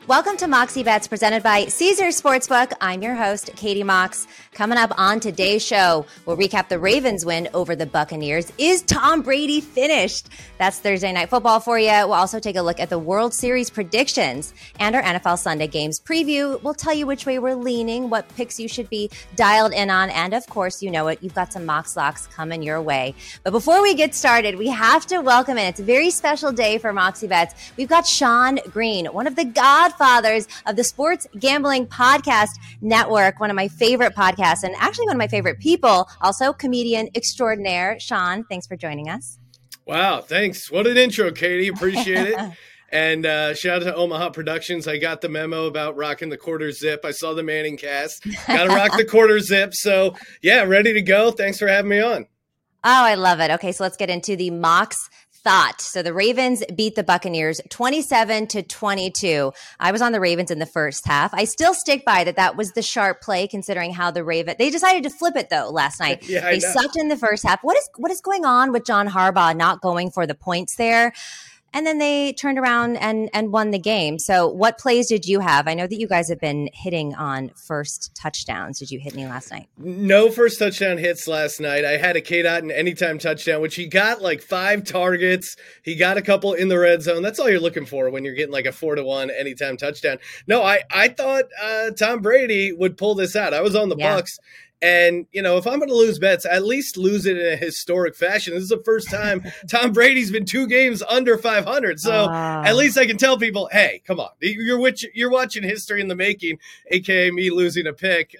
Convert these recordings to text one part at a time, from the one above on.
Welcome to Moxie Bets presented by Caesars Sportsbook. I'm your host, Katie Mox. Coming up on today's show, we'll recap the Ravens win over the Buccaneers. Is Tom Brady finished? That's Thursday Night Football for you. We'll also take a look at the World Series predictions and our NFL Sunday games preview. We'll tell you which way we're leaning, what picks you should be dialed in on, and of course, you know it, you've got some Mox Locks coming your way. But before we get started, we have to welcome in. It's a very special day for Moxie Bets. We've got Sean Green, one of the godfathers of the Sports Gambling Podcast Network, one of my favorite podcasts and actually one of my favorite people, also comedian extraordinaire. Sean, thanks for joining us. Wow, thanks. What an intro, Katie. Appreciate it. And shout out to Omaha Productions. I got the memo about rocking the quarter zip. I saw the Manning cast. Got to rock the quarter zip. So, yeah, ready to go. Thanks for having me on. Oh, I love it. Okay, so let's get into the Mox Thought. So the Ravens beat the Buccaneers 27-22. I was on the Ravens in the first half. I still stick by that was the sharp play considering how they decided to flip it though last night. Yeah, they sucked in the first half. What is going on with John Harbaugh not going for the points there? And then they turned around and won the game. So what plays did you have? I know that you guys have been hitting on first touchdowns. Did you hit any last night? No first touchdown hits last night. I had a K-Dot and anytime touchdown, which he got like 5 targets. He got a couple in the red zone. That's all you're looking for when you're getting like a 4-1 anytime touchdown. No, I thought Tom Brady would pull this out. I was on the Bucs. And, you know, if I'm going to lose bets, at least lose it in a historic fashion. This is the first time Tom Brady's been 2 games under 500. So at least I can tell people, hey, come on. You're watching history in the making, a.k.a. me losing a pick.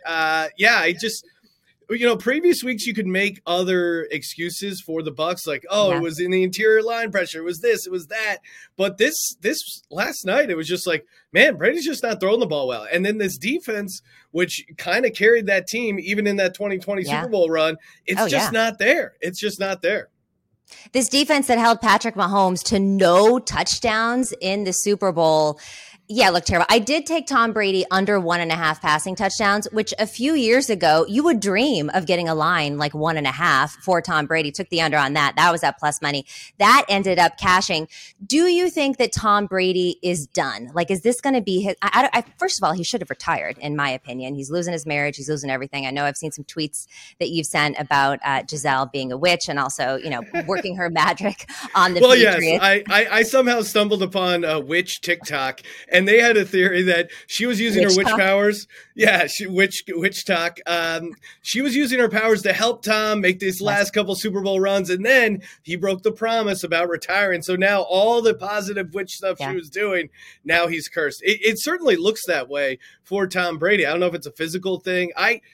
Previous weeks you could make other excuses for the Bucs, like, It was in the interior line pressure. It was this, it was that. But this last night, it was just like, man, Brady's just not throwing the ball well. And then this defense, which kind of carried that team, even in that 2020 Super Bowl run, it's just not there. It's just not there. This defense that held Patrick Mahomes to no touchdowns in the Super Bowl, looked terrible. I did take Tom Brady under 1.5 passing touchdowns, which a few years ago, you would dream of getting a line like 1.5 for Tom Brady. Took the under on that. That was at plus money. That ended up cashing. Do you think that Tom Brady is done? Like, is this going to be his? First of all, he should have retired, in my opinion. He's losing his marriage. He's losing everything. I know I've seen some tweets that you've sent about Giselle being a witch and also, working her magic on the Patriots. Yes, I somehow stumbled upon a witch TikTok. And they had a theory that she was using her witch powers. Yeah, witch talk. She was using her powers to help Tom make these last couple Super Bowl runs. And then he broke the promise about retiring. So now all the positive witch stuff she was doing, now he's cursed. It certainly looks that way for Tom Brady. I don't know if it's a physical thing.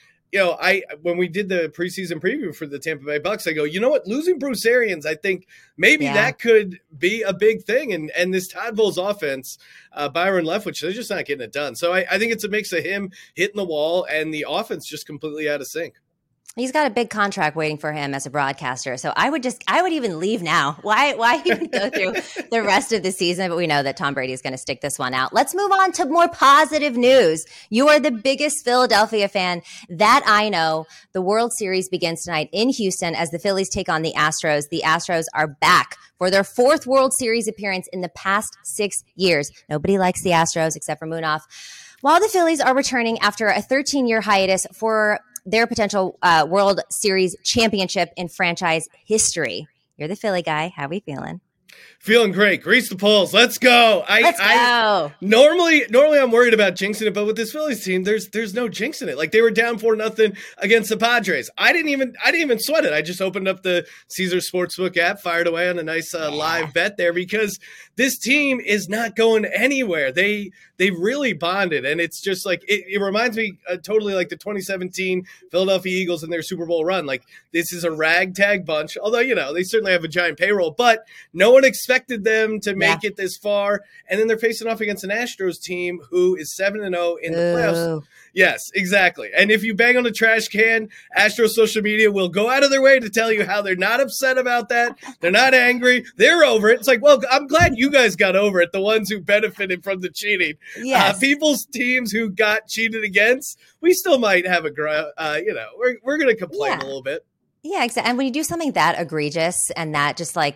When we did the preseason preview for the Tampa Bay Bucks, I go, you know what? Losing Bruce Arians, I think maybe that could be a big thing. And this Todd Bowles offense, Byron Leftwich, they're just not getting it done. So I think it's a mix of him hitting the wall and the offense just completely out of sync. He's got a big contract waiting for him as a broadcaster. So I would even leave now. Why even go through the rest of the season? But we know that Tom Brady is going to stick this one out. Let's move on to more positive news. You are the biggest Philadelphia fan that I know. The World Series begins tonight in Houston as the Phillies take on the Astros. The Astros are back for their 4th World Series appearance in the past 6 years. Nobody likes the Astros except for Munaf. While the Phillies are returning after a 13-year hiatus for their potential World Series championship in franchise history. You're the Philly guy. How are we feeling? Feeling great. Grease the polls. Let's go. Let's go. Normally I'm worried about jinxing it, but with this Phillies team, there's no jinxing it. Like they were down 4-0 against the Padres. I didn't even sweat it. I just opened up the Caesars Sportsbook app, fired away on a nice live bet there because this team is not going anywhere. They really bonded, and it's just like it reminds me totally like the 2017 Philadelphia Eagles in their Super Bowl run. Like this is a ragtag bunch, although they certainly have a giant payroll, but no one expected them to make it this far, and then they're facing off against an Astros team who is 7-0 in the playoffs. Yes, exactly. And if you bang on a trash can, Astros social media will go out of their way to tell you how they're not upset about that. They're not angry. They're over it. It's like, well, I'm glad you guys got over it, the ones who benefited from the cheating. Yes. People's teams who got cheated against, we still might have we're going to complain a little bit. Yeah, exactly. And when you do something that egregious and that just like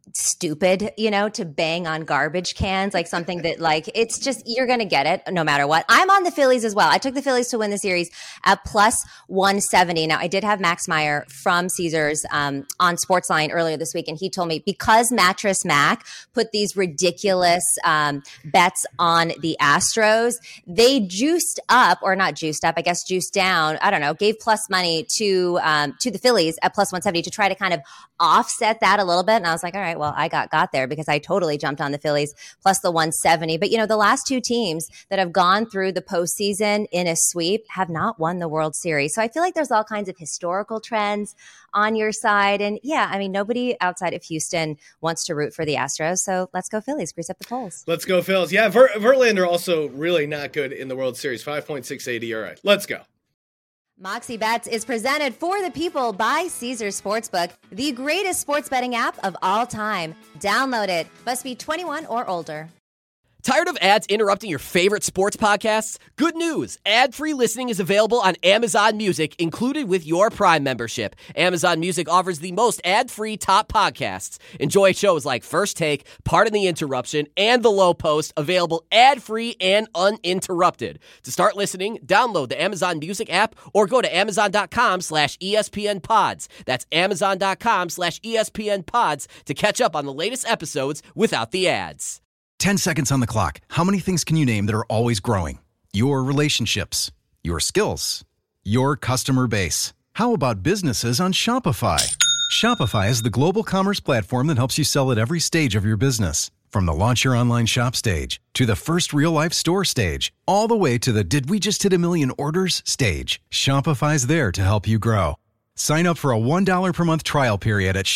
stupid, to bang on garbage cans, like something that like, it's just, you're going to get it no matter what. I'm on the Phillies as well. I took the Phillies to win the series at plus 170. Now I did have Max Meyer from Caesars on Sportsline earlier this week. And he told me because Mattress Mac put these ridiculous bets on the Astros, they juiced up, or not juiced up, I guess juiced down, I don't know, gave plus money to the Phillies at plus 170 to try to kind of offset that a little bit. And I was like, all right, well, I got there because I totally jumped on the Phillies plus the 170. But, the last two teams that have gone through the postseason in a sweep have not won the World Series. So I feel like there's all kinds of historical trends on your side. And yeah, I mean, nobody outside of Houston wants to root for the Astros. So let's go Phillies. Grease up the polls. Let's go Phils. Yeah, Verlander also really not good in the World Series. 5.68 ERA. Let's go. Moxie Bets is presented for the people by Caesars Sportsbook, the greatest sports betting app of all time. Download it. Must be 21 or older. Tired of ads interrupting your favorite sports podcasts? Good news! Ad-free listening is available on Amazon Music, included with your Prime membership. Amazon Music offers the most ad-free top podcasts. Enjoy shows like First Take, Pardon the Interruption, and The Low Post, available ad-free and uninterrupted. To start listening, download the Amazon Music app or go to amazon.com/ESPN Pods. That's amazon.com/ESPN Pods to catch up on the latest episodes without the ads. 10 seconds on the clock. How many things can you name that are always growing? Your relationships, your skills, your customer base. How about businesses on Shopify? Shopify is the global commerce platform that helps you sell at every stage of your business. From the launch your online shop stage to the first real-life store stage, all the way to the did we just hit a million orders stage. Shopify's there to help you grow. Sign up for a $1 per month trial period at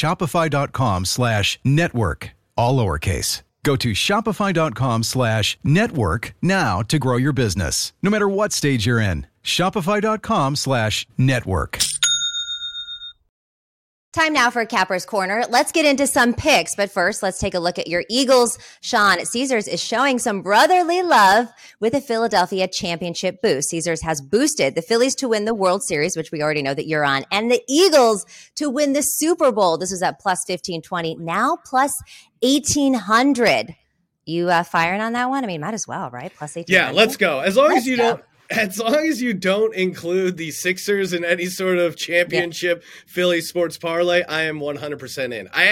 shopify.com/network, all lowercase. Go to shopify.com/network now to grow your business, no matter what stage you're in. Shopify.com/network. Time now for Capper's Corner. Let's get into some picks, but first, let's take a look at your Eagles. Sean, Caesars is showing some brotherly love with a Philadelphia championship boost. Caesars has boosted the Phillies to win the World Series, which we already know that you're on, and the Eagles to win the Super Bowl. This was at plus 1520, now plus 1800. You firing on that one? I mean, might as well, right? Plus 1800. Yeah, let's go. As long as you don't include the Sixers in any sort of championship Philly sports parlay, I am 100% in. I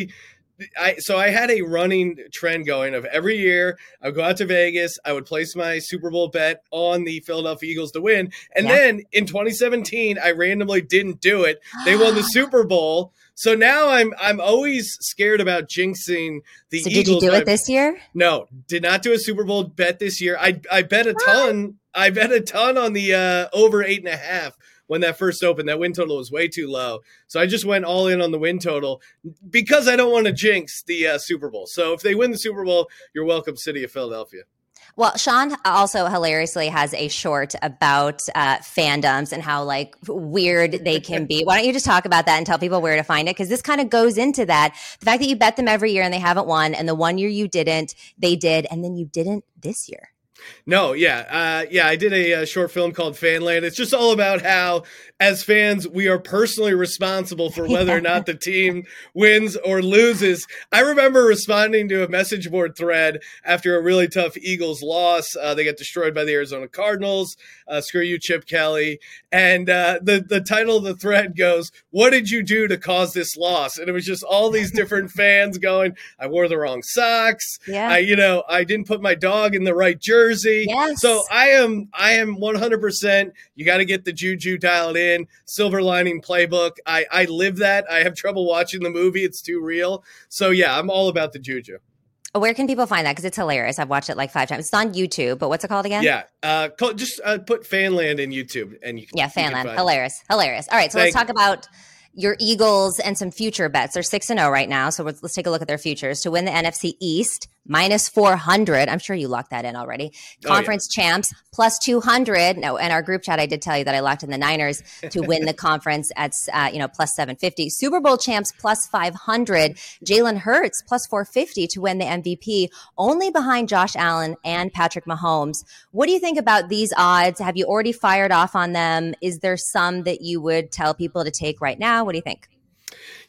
had a running trend going of every year I would go out to Vegas, I would place my Super Bowl bet on the Philadelphia Eagles to win. And then in 2017, I randomly didn't do it. They won the Super Bowl. So now I'm always scared about jinxing the Eagles. So did you do it this year? No, did not do a Super Bowl bet this year. I bet a ton. I bet a ton on the over 8.5 when that first opened. That win total was way too low. So I just went all in on the win total because I don't want to jinx the Super Bowl. So if they win the Super Bowl, you're welcome, City of Philadelphia. Well, Sean also hilariously has a short about fandoms and how like weird they can be. Why don't you just talk about that and tell people where to find it? Because this kind of goes into that. The fact that you bet them every year and they haven't won, and the one year you didn't, they did, and then you didn't this year. No, yeah. I did a short film called Fanland. It's just all about how, as fans, we are personally responsible for whether or not the team wins or loses. I remember responding to a message board thread after a really tough Eagles loss. They got destroyed by the Arizona Cardinals. Screw you, Chip Kelly. And the title of the thread goes, "What did you do to cause this loss?" And it was just all these different fans going, "I wore the wrong socks. Yeah. I didn't put my dog in the right jersey." Yes. So I am 100%. You got to get the juju dialed in. Silver Lining Playbook. I live that. I have trouble watching the movie. It's too real. So yeah, I'm all about the juju. Where can people find that? Because it's hilarious. I've watched it like 5 times. It's on YouTube, but what's it called again? Yeah. Just put Fanland in YouTube. And Fanland. Hilarious. All right. So let's talk about your Eagles and some future bets. They're 6-0 right now. So let's take a look at their futures. To win the NFC East, minus 400. I'm sure you locked that in already. Conference champs, plus 200. No, in our group chat, I did tell you that I locked in the Niners to win the conference at, plus 750. Super Bowl champs, plus 500. Jalen Hurts, plus 450 to win the MVP, only behind Josh Allen and Patrick Mahomes. What do you think about these odds? Have you already fired off on them? Is there some that you would tell people to take right now? What do you think?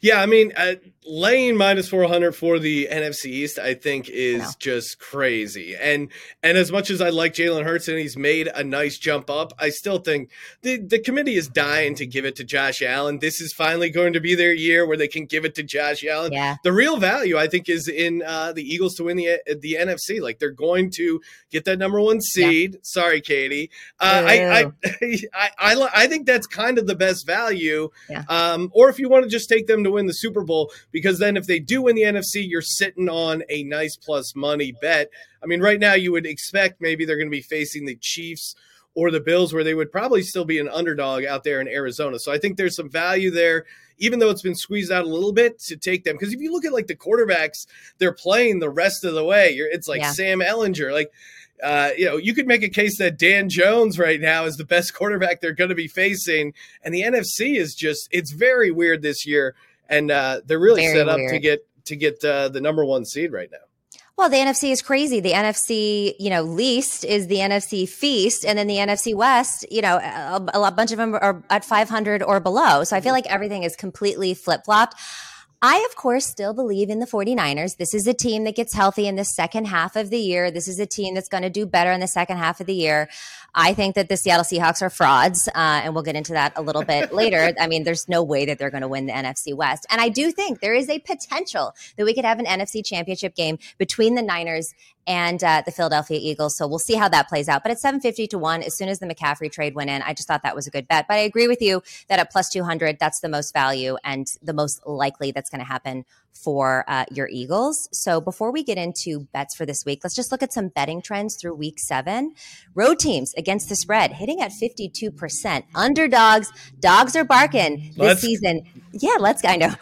Yeah, I mean, laying minus 400 for the NFC East, I think, is just crazy. And as much as I like Jalen Hurts and he's made a nice jump up, I still think the committee is dying to give it to Josh Allen. This is finally going to be their year where they can give it to Josh Allen. Yeah. The real value, I think, is in the Eagles to win the NFC. Like, they're going to get that number one seed. Yeah. Sorry, Katie. I think that's kind of the best value. Yeah. Or if you want to just take them to win the Super Bowl, because then if they do win the NFC, you're sitting on a nice plus money bet. I mean, right now you would expect maybe they're going to be facing the Chiefs or the Bills, where they would probably still be an underdog out there in Arizona. So I think there's some value there, even though it's been squeezed out a little bit, to take them. Because if you look at like the quarterbacks they're playing the rest of the way, it's like Sam Ehlinger, like, you could make a case that Dan Jones right now is the best quarterback they're going to be facing. And the NFC is it's very weird this year. And they're really set up to get the number one seed right now. Well, the NFC is crazy. The NFC, least is the NFC feast. And then the NFC West, a bunch of them are at 500 or below. So I feel like everything is completely flip-flopped. I, of course, still believe in the 49ers. This is a team that gets healthy in the second half of the year. This is a team that's going to do better in the second half of the year. I think that the Seattle Seahawks are frauds, and we'll get into that a little bit later. I mean, there's no way that they're going to win the NFC West. And I do think there is a potential that we could have an NFC championship game between the Niners and the Philadelphia Eagles. So we'll see how that plays out. But at 750 to 1, as soon as the McCaffrey trade went in, I just thought that was a good bet. But I agree with you that at plus 200, that's the most value and the most likely that's going to happen for your Eagles. So before we get into bets for this week, let's just look at some betting trends through week 7. Road teams against the spread hitting at 52%. Underdogs, dogs are barking this season. Yeah, I know.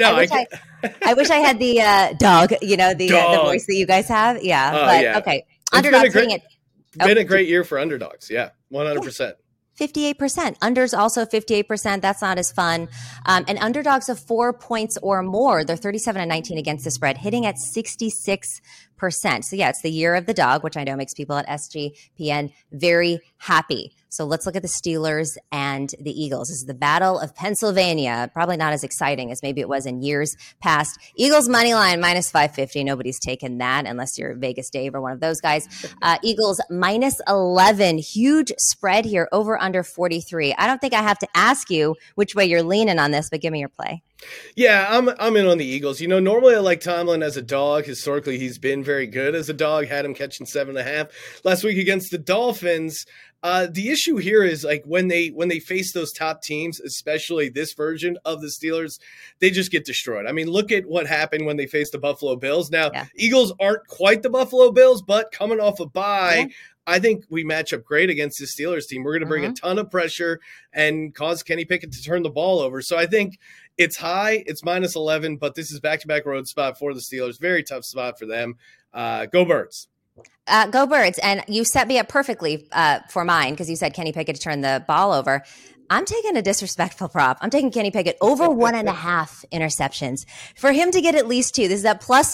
I wish I had the dog, the voice that you guys have. Yeah. Okay. Underdogs hitting it. Been a great year for underdogs. Yeah. 100%. Yeah. 58%. Unders also 58%. That's not as fun. And underdogs of 4 points or more, they're 37-19 against the spread, hitting at 66%. So yeah, it's the year of the dog, which I know makes people at SGPN very happy. So let's look at the Steelers and the Eagles. This is the Battle of Pennsylvania. Probably not as exciting as maybe it was in years past. Eagles money line minus 550. Nobody's taken that unless you're Vegas Dave or one of those guys. Eagles minus 11. Huge spread here, over under 43. I don't think I have to ask you which way you're leaning on this, but give me your play. Yeah, I'm in on the Eagles. Normally I like Tomlin as a dog. Historically, he's been very good as a dog. Had him catching 7.5 last week against the Dolphins. The issue here is like when they face those top teams, especially this version of the Steelers, they just get destroyed. I mean, look at what happened when they faced the Buffalo Bills. Now, Eagles aren't quite the Buffalo Bills, but coming off a bye, I think we match up great against the Steelers team. We're going to bring a ton of pressure and cause Kenny Pickett to turn the ball over. So I think it's high. It's minus 11, but this is back-to-back road spot for the Steelers. Very tough spot for them. Go Birds. Go Birds. And you set me up perfectly for mine because you said Kenny Pickett to turn the ball over. I'm taking a disrespectful prop. I'm taking Kenny Pickett over 1.5 interceptions. For him to get at least 2, this is at plus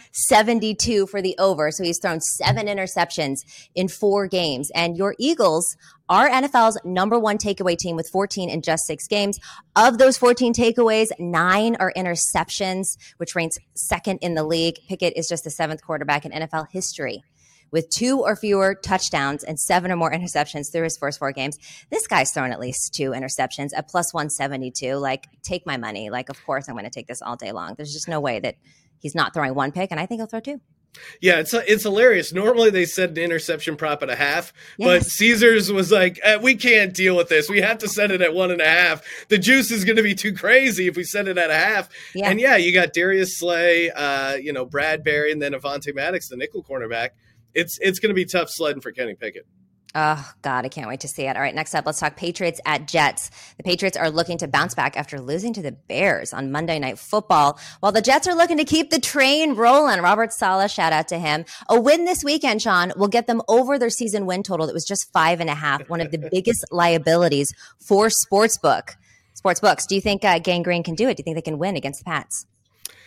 172 for the over. So he's thrown 7 interceptions in 4 games. And your Eagles are NFL's number 1 takeaway team with 14 in just 6 games. Of those 14 takeaways, 9 are interceptions, which ranks second in the league. Pickett is just the 7th quarterback in NFL history with 2 or fewer touchdowns and 7 or more interceptions through his first 4 games. This guy's thrown at least 2 interceptions at plus 172. Like, take my money. Like, of course I'm going to take this all day long. There's just no way that he's not throwing 1 pick, and I think he'll throw 2. Yeah, it's hilarious. Normally they set an interception prop at 0.5, but Caesars was like, we can't deal with this. We have to set it at 1.5. The juice is going to be too crazy if we set it at 0.5. Yeah. And you got Darius Slay, Bradbury, and then Avonte Maddox, the nickel cornerback. It's going to be tough sledding for Kenny Pickett. Oh, God, I can't wait to see it. All right, next up, let's talk Patriots at Jets. The Patriots are looking to bounce back after losing to the Bears on Monday Night Football, while the Jets are looking to keep the train rolling. Robert Saleh, shout out to him. A win this weekend, Sean, will get them over their season win total that was just 5.5, one of the biggest liabilities for sportsbooks. Do you think Gang Green can do it? Do you think they can win against the Pats?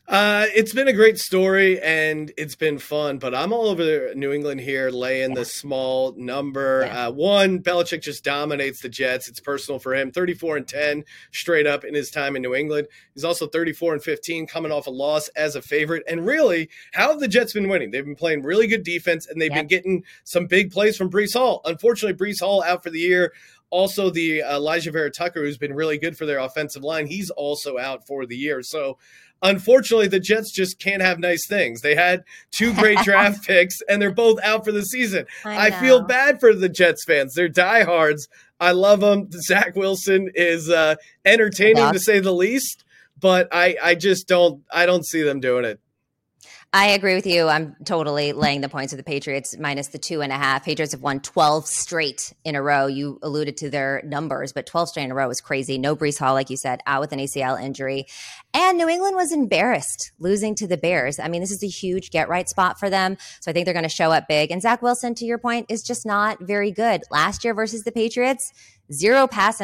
It's been a great story and it's been fun, but I'm all over New England here, laying the small number. One, Belichick just dominates the Jets. It's personal for him. 34-10 straight up in his time in New England. He's also 34-15 coming off a loss as a favorite. And really, how have the Jets been winning? They've been playing really good defense and they've been getting some big plays from Breece Hall. Unfortunately, Breece Hall out for the year. Also, the Elijah Vera Tucker, who's been really good for their offensive line, he's also out for the year. So, unfortunately, the Jets just can't have nice things. They had 2 great draft picks, and they're both out for the season. I feel bad for the Jets fans. They're diehards. I love them. Zach Wilson is entertaining to say the least, but I just don't see them doing it. I agree with you. I'm totally laying the points of the Patriots minus the 2.5. Patriots have won 12 straight in a row. You alluded to their numbers, but 12 straight in a row is crazy. No Breece Hall, like you said, out with an ACL injury. And New England was embarrassed losing to the Bears. I mean, this is a huge get-right spot for them. So I think they're going to show up big. And Zach Wilson, to your point, is just not very good. Last year versus the Patriots, 0 pass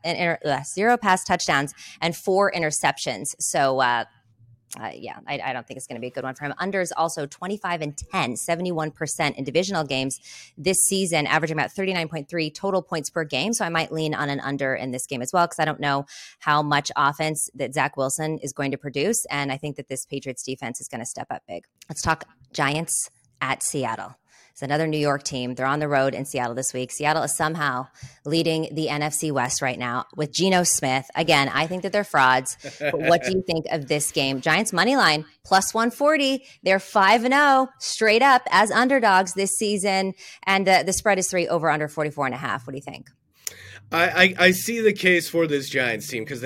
touchdowns and 4 interceptions. So, I don't think it's going to be a good one for him. Under is also 25-10, 71% in divisional games this season, averaging about 39.3 total points per game. So I might lean on an under in this game as well, because I don't know how much offense that Zach Wilson is going to produce. And I think that this Patriots defense is going to step up big. Let's talk Giants at Seattle. It's another New York team. They're on the road in Seattle this week. Seattle is somehow leading the NFC West right now with Geno Smith. Again, I think that they're frauds. But what do you think of this game? Giants money line plus 140. They're 5-0 straight up as underdogs this season. And the spread is 3 over under 44.5. What do you think? I see the case for this Giants team because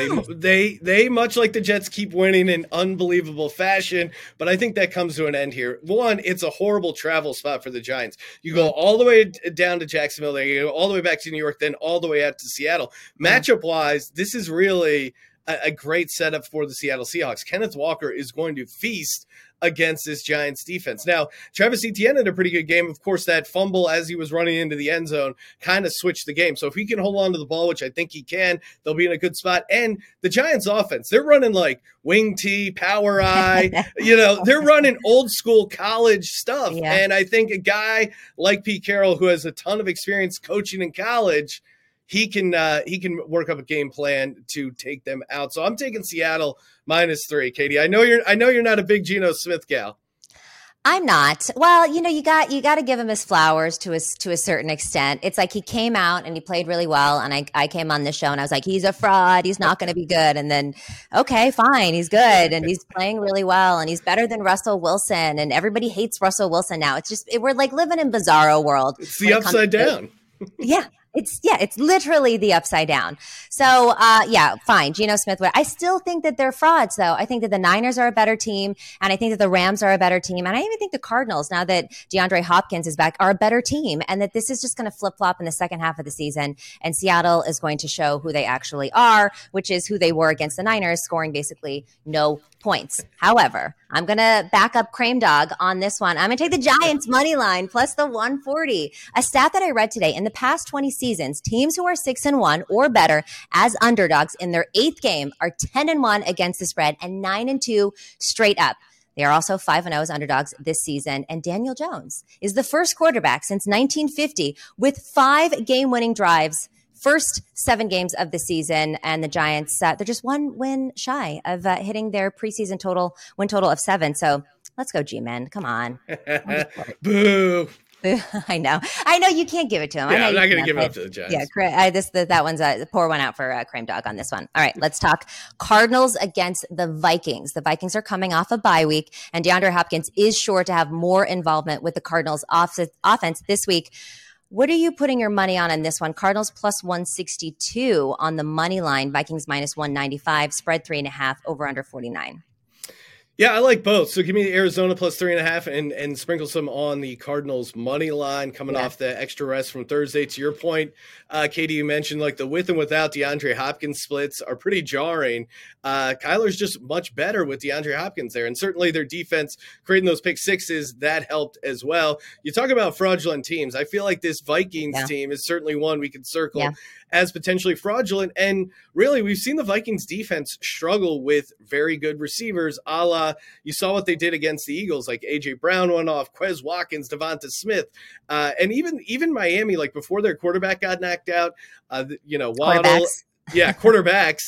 they much like the Jets keep winning in unbelievable fashion, but I think that comes to an end here. One, it's a horrible travel spot for the Giants. You go all the way down to Jacksonville, then you go all the way back to New York, then all the way out to Seattle. Matchup wise, this is really a great setup for the Seattle Seahawks. Kenneth Walker is going to feast against this Giants defense. Now, Travis Etienne had a pretty good game. Of course, that fumble as he was running into the end zone kind of switched the game. So if he can hold on to the ball, which I think he can, they'll be in a good spot. And the Giants offense, they're running like wing T, power I, they're running old school college stuff. Yeah. And I think a guy like Pete Carroll, who has a ton of experience coaching in college, he can work up a game plan to take them out. So I'm taking Seattle -3. Katie, I know you're not a big Geno Smith gal. I'm not. Well, you got to give him his flowers to a certain extent. It's like he came out and he played really well, and I came on this show and I was like, he's a fraud. He's not going to be good. And then, okay, fine, he's good and he's playing really well and he's better than Russell Wilson. And everybody hates Russell Wilson now. It's just we're like living in bizarro world. It's the upside down. Yeah. It's literally the upside down. So, fine. Geno Smith. I still think that they're frauds, though. I think that the Niners are a better team, and I think that the Rams are a better team, and I even think the Cardinals, now that DeAndre Hopkins is back, are a better team, and that this is just going to flip-flop in the second half of the season, and Seattle is going to show who they actually are, which is who they were against the Niners, scoring basically no points. However, I'm going to back up Crame Dog on this one. I'm going to take the Giants money line plus the 140. A stat that I read today, in the past 20 seasons, teams who are 6-1 or better as underdogs in their 8th game are 10-1 against the spread and 9-2 straight up. They are also 5-0 as underdogs this season. And Daniel Jones is the first quarterback since 1950 with 5 game-winning drives, first 7 games of the season. And the Giants, they're just 1 win shy of hitting their preseason win total of 7. So let's go, G-Men. Come on. Boo. I know you can't give it to him. Yeah, I'm not going to give it up to the Giants. Yeah, that one's pour one out for Crame Dog on this one. All right, let's talk Cardinals against the Vikings. The Vikings are coming off a bye week, and DeAndre Hopkins is sure to have more involvement with the Cardinals' offense this week. What are you putting your money on this one? Cardinals plus 162 on the money line. Vikings minus 195. Spread 3.5. Over under 49. Yeah, I like both. So give me the Arizona plus 3.5 and sprinkle some on the Cardinals money line coming off the extra rest from Thursday. To your point, Katie, you mentioned like the with and without DeAndre Hopkins splits are pretty jarring. Kyler's just much better with DeAndre Hopkins there. And certainly their defense creating those pick sixes, that helped as well. You talk about fraudulent teams. I feel like this Vikings team is certainly one we can circle as potentially fraudulent. And really, we've seen the Vikings defense struggle with very good receivers, a la you saw what they did against the Eagles, like A.J. Brown went off, Quez Watkins, Devonta Smith. And even Miami, like before their quarterback got knocked out, Waddle. Quarterbacks.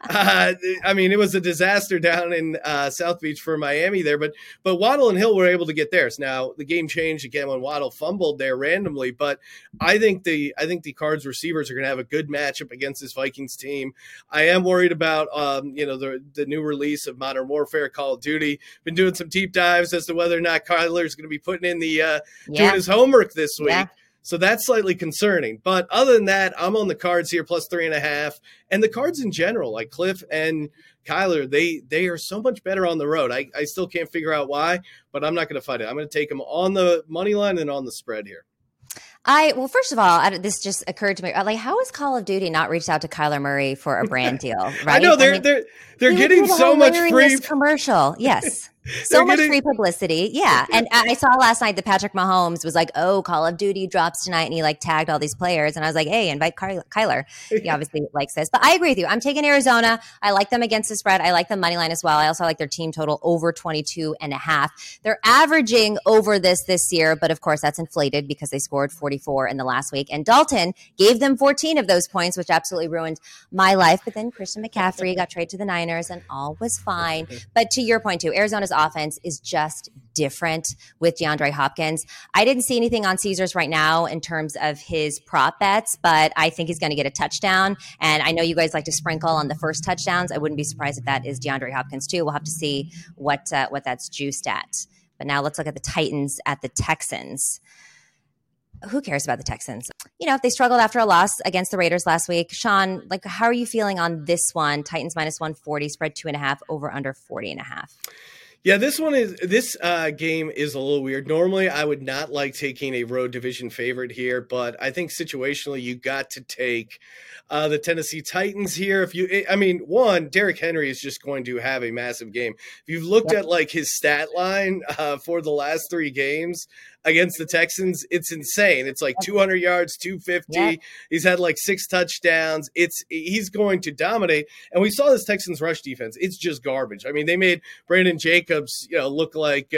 I mean, it was a disaster down in South Beach for Miami there, but Waddle and Hill were able to get theirs. Now the game changed again when Waddle fumbled there randomly, but I think the Cards receivers are going to have a good matchup against this Vikings team. I am worried about the new release of Modern Warfare, Call of Duty. Been doing some deep dives as to whether or not Kyler is going to be putting in the doing his homework this week. Yeah. So that's slightly concerning. But other than that, I'm on the Cards here plus 3.5. And the Cards in general, like Cliff and Kyler, they are so much better on the road. I still can't figure out why, but I'm not going to fight it. I'm going to take them on the money line and on the spread here. Well, first of all, this just occurred to me. Like, how has Call of Duty not reached out to Kyler Murray for a brand deal? Right? I know they're getting so much free commercial. Yes. So much free publicity. Yeah. And I saw last night that Patrick Mahomes was like, oh, Call of Duty drops tonight. And he like tagged all these players. And I was like, hey, invite Kyler. He obviously likes this. But I agree with you. I'm taking Arizona. I like them against the spread. I like the money line as well. I also like their team total over 22.5. They're averaging over this year. But of course, that's inflated because they scored 44 in the last week. And Dalton gave them 14 of those points, which absolutely ruined my life. But then Christian McCaffrey got traded to the Niners and all was fine. But to your point too, Arizona's offense is just different with DeAndre Hopkins. I didn't see anything on Caesars right now in terms of his prop bets, but I think he's going to get a touchdown. And I know you guys like to sprinkle on the first touchdowns. I wouldn't be surprised if that is DeAndre Hopkins too. We'll have to see what that's juiced at. But now let's look at the Titans at the Texans. Who cares about the Texans? If they struggled after a loss against the Raiders last week, Sean, like, how are you feeling on this one? Titans minus 140, spread 2.5, over under 40.5. Yeah, this game is a little weird. Normally, I would not like taking a road division favorite here, but I think situationally you got to take the Tennessee Titans here. Derrick Henry is just going to have a massive game. If you've looked at like his stat line for the last 3 games against the Texans, it's insane. It's like 200 yards, 250. Yeah. He's had like 6 touchdowns. He's going to dominate. And we saw this Texans rush defense. It's just garbage. I mean, they made Brandon Jacobs, look like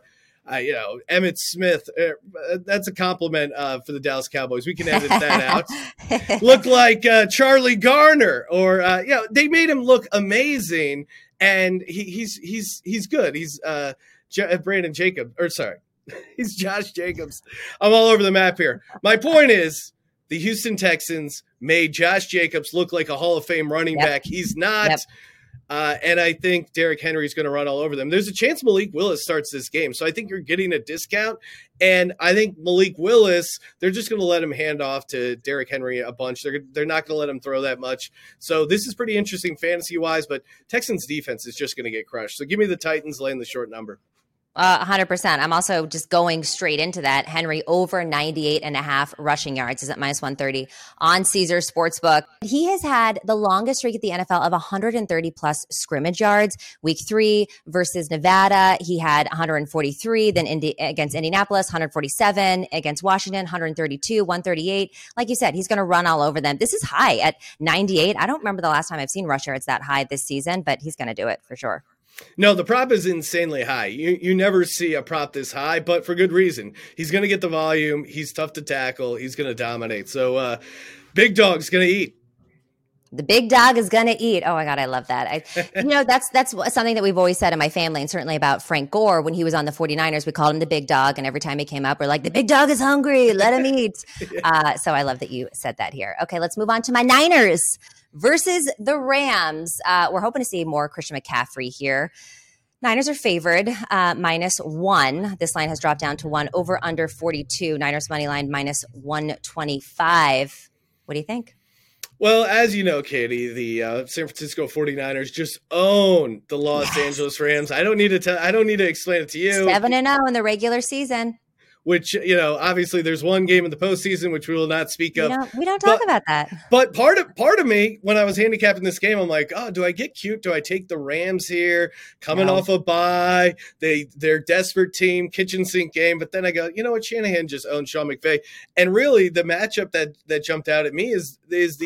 Emmitt Smith. That's a compliment for the Dallas Cowboys. We can edit that out. Look like Charlie Garner, or they made him look amazing, and he's good. He's Brandon Jacobs, or sorry, he's Josh Jacobs. I'm all over the map here. My point is, the Houston Texans made Josh Jacobs look like a Hall of Fame running back. He's not. Yep. And I think Derrick Henry is going to run all over them. There's a chance Malik Willis starts this game. So I think you're getting a discount. And I think Malik Willis, they're just going to let him hand off to Derrick Henry a bunch. They're not going to let him throw that much. So this is pretty interesting fantasy-wise, but Texans defense is just going to get crushed. So give me the Titans laying the short number. 100%. I'm also just going straight into that. Henry over 98.5 rushing yards is at minus 130 on Caesar Sportsbook. He has had the longest streak at the NFL of 130 plus scrimmage yards. Week 3 versus Nevada, he had 143. Then against Indianapolis, 147. Against Washington, 132, 138. Like you said, he's going to run all over them. This is high at 98. I don't remember the last time I've seen rush yards that high this season, but he's going to do it for sure. No, the prop is insanely high. You never see a prop this high, but for good reason. He's going to get the volume. He's tough to tackle. He's going to dominate. So big dog's going to eat. The big dog is going to eat. Oh my God, I love that. That's something that we've always said in my family, and certainly about Frank Gore when he was on the 49ers. We called him the big dog, and every time he came up, we're like, the big dog is hungry. Let him eat. So I love that you said that here. Okay, let's move on to my Niners versus the Rams. We're hoping to see more Christian McCaffrey here. Niners are favored minus 1. This line has dropped down to 1, over under 42. Niners money line minus 125. What do you think? Well, as you know, Katie, the San Francisco 49ers just own the Los Angeles Rams. I don't need to explain it to you. 7-0 in the regular season. Which, obviously there's one game in the postseason, which we will not speak of. We don't talk about that. But part of me, when I was handicapping this game, I'm like, oh, do I get cute? Do I take the Rams here? Coming off a bye. They're desperate team, kitchen sink game. But then I go, you know what? Shanahan just owns Sean McVay. And really the matchup that jumped out at me is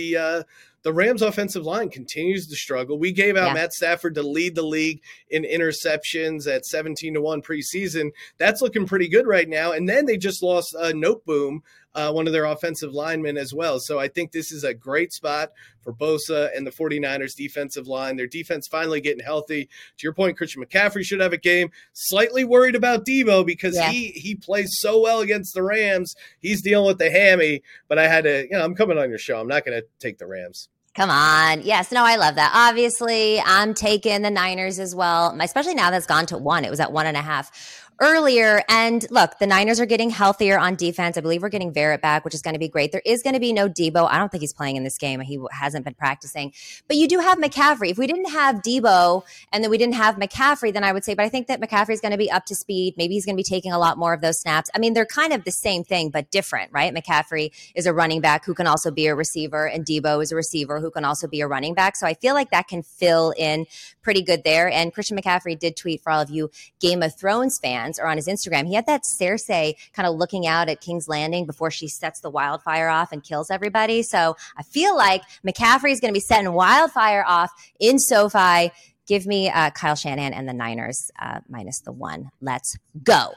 the Rams offensive line continues to struggle. We gave out Matt Stafford to lead the league in interceptions at 17-1 preseason. That's looking pretty good right now. And then they just lost Noteboom, one of their offensive linemen as well. So I think this is a great spot for Bosa and the 49ers defensive line. Their defense finally getting healthy. To your point, Christian McCaffrey should have a game. Slightly worried about Debo because he plays so well against the Rams. He's dealing with the hammy, but I had to, I'm coming on your show. I'm not going to take the Rams. Come on. Yes. No, I love that. Obviously, I'm taking the Niners as well, especially now that's gone to 1. It was at 1.5 earlier. And look, the Niners are getting healthier on defense. I believe we're getting Verrett back, which is going to be great. There is going to be no Debo. I don't think he's playing in this game. He hasn't been practicing. But you do have McCaffrey. If we didn't have Debo and then we didn't have McCaffrey, then I would say, but I think that McCaffrey is going to be up to speed. Maybe he's going to be taking a lot more of those snaps. I mean, they're kind of the same thing, but different, right? McCaffrey is a running back who can also be a receiver, and Debo is a receiver who can also be a running back. So I feel like that can fill in pretty good there. And Christian McCaffrey did tweet, for all of you Game of Thrones fans, or on his Instagram, he had that Cersei kind of looking out at King's Landing before she sets the wildfire off and kills everybody. So I feel like McCaffrey is going to be setting wildfire off in SoFi. Give me Kyle Shanahan and the Niners minus the 1. Let's go.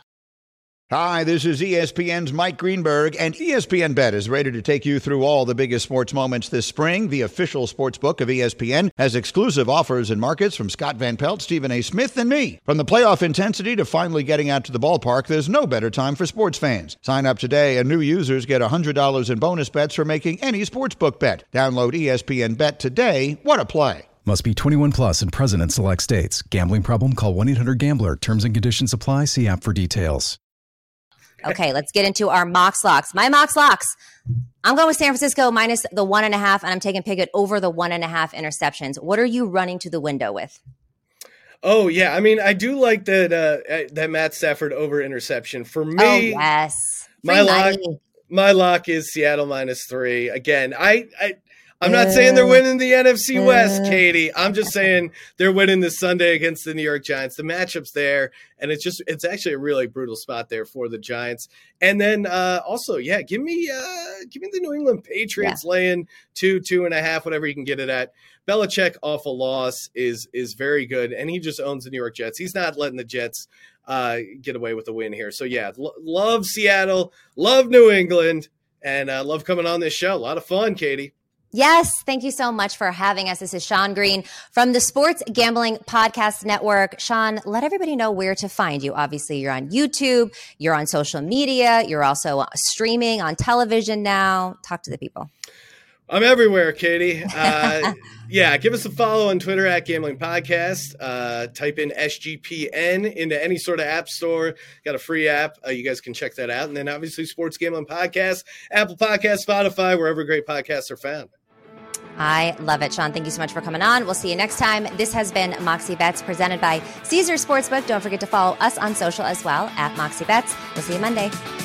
Hi, this is ESPN's Mike Greenberg, and ESPN Bet is ready to take you through all the biggest sports moments this spring. The official sports book of ESPN has exclusive offers and markets from Scott Van Pelt, Stephen A. Smith, and me. From the playoff intensity to finally getting out to the ballpark, there's no better time for sports fans. Sign up today, and new users get $100 in bonus bets for making any sportsbook bet. Download ESPN Bet today. What a play. Must be 21 plus and present in select states. Gambling problem? Call 1-800-GAMBLER. Terms and conditions apply. See app for details. Okay, let's get into our Mox Locks. My Mox Locks. I'm going with San Francisco minus the 1.5, and I'm taking Pickett over the 1.5 interceptions. What are you running to the window with? Oh, yeah. I mean, I do like that Matt Stafford over interception. For me, oh, yes. My lock is Seattle minus 3. Again, I'm not saying they're winning the NFC West, Katie. I'm just saying they're winning this Sunday against the New York Giants. The matchup's there, and it's actually a really brutal spot there for the Giants. And then also, give me the New England Patriots laying 2.5, whatever you can get it at. Belichick off a loss is very good, and he just owns the New York Jets. He's not letting the Jets get away with a win here. So love Seattle, love New England, and love coming on this show. A lot of fun, Katie. Yes, thank you so much for having us. This is Sean Green from the Sports Gambling Podcast Network. Sean, let everybody know where to find you. Obviously, you're on YouTube, you're on social media, you're also streaming on television now. Talk to the people. I'm everywhere, Katie. Give us a follow on Twitter at Gambling Podcast. Type in SGPN into any sort of app store. Got a free app. You guys can check that out. And then obviously Sports Gambling Podcast, Apple Podcasts, Spotify, wherever great podcasts are found. I love it, Sean. Thank you so much for coming on. We'll see you next time. This has been Moxie Bets presented by Caesars Sportsbook. Don't forget to follow us on social as well at Moxie Bets. We'll see you Monday.